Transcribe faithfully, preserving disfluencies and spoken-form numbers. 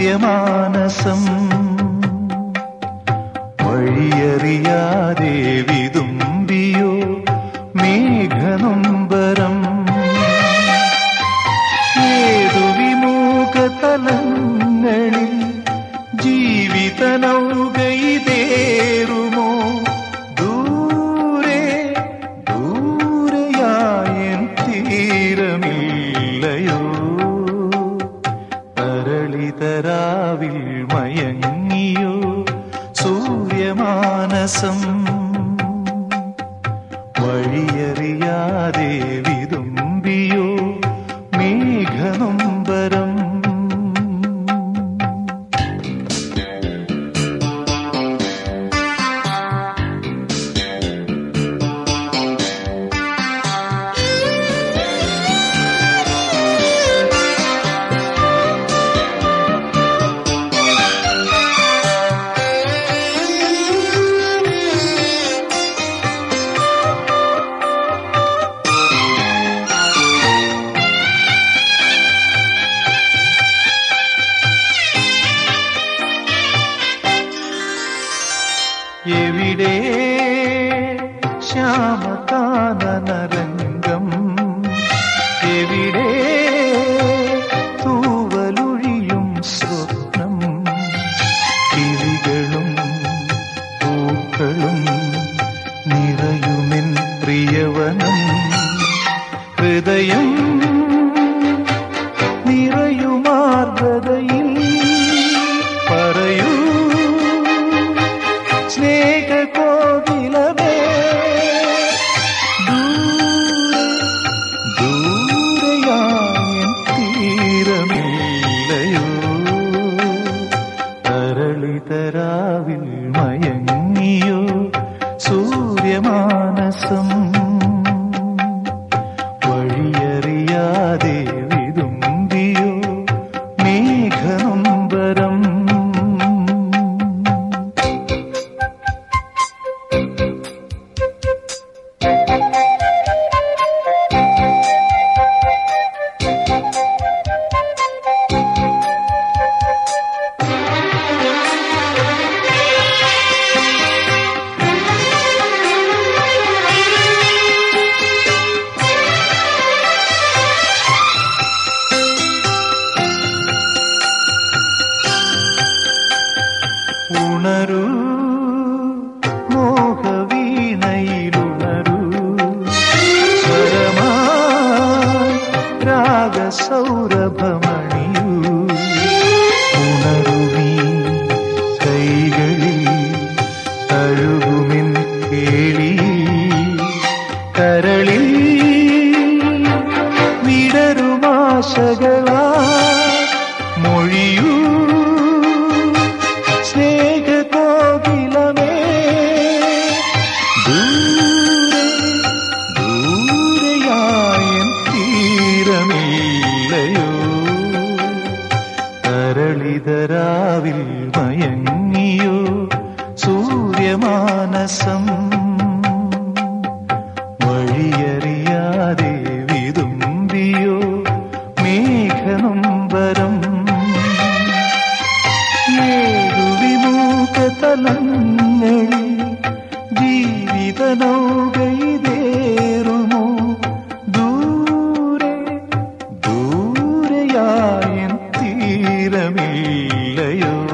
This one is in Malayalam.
സൂര്യമാനസം വഴിയറിയാതെ വിതുമ്പിയോ മേഘനൊമ്പരം ഏതു വിമുഖ തലങ്ങളിൽ ജീവിത നൗകയിതേറുമോ ദൂരെ ദൂരെയായൻ തീരമില്ലയോ തരളിതരാവിൽ മയങ്ങിയോ സൂര്യമാനസം വഴിയറിയാതെ വിതുമ്പിയോ മേഘനൊമ്പരം എവിടെ ശ്യാമകാനനരംഗം എവിടെ തൂവലൊഴിയും സ്വപ്നം കിളികളും പൂക്കളും നിറയുമെൻ പ്രിയവനം ഹൃദയം നിറയുമാർദ്രതയിൽ പറയൂ സ്നേഹകോകിലമേ ദൂരെയായൻ തീരമില്ലയോ തരളിതരാവിൽ മയങ്ങിയോ സൂര്യമാനസം വഴിയറിയാതെ വിതുമ്പിയോ മേഘനൊമ്പരം ഉണരൂ മോഹവീണയിലുണരൂ സ്വരമായി രാഗസൗരഭമണിയൂ ഉണരുവീ കൈകളിൽ തഴുകുമിൻ കേളി കരളിൽ വിടരുമാശകളാ മൊഴിയൂ സ്നേഹകോകിലമേ ദൂരെ ദൂരെയായൻ തീരമില്ലയോ തരളിതരാവിൽ മയങ്ങിയോ സൂര്യമാനസം വഴിയറിയാതെ വിതുമ്പിയോ മേഘനൊമ്പരം ഏതു വിമുഖ തലങ്ങളിൽ ജീവിത നൗകയിതേറുമോ ദൂരെ ദൂരെയായൻ തീരമില്ലയോ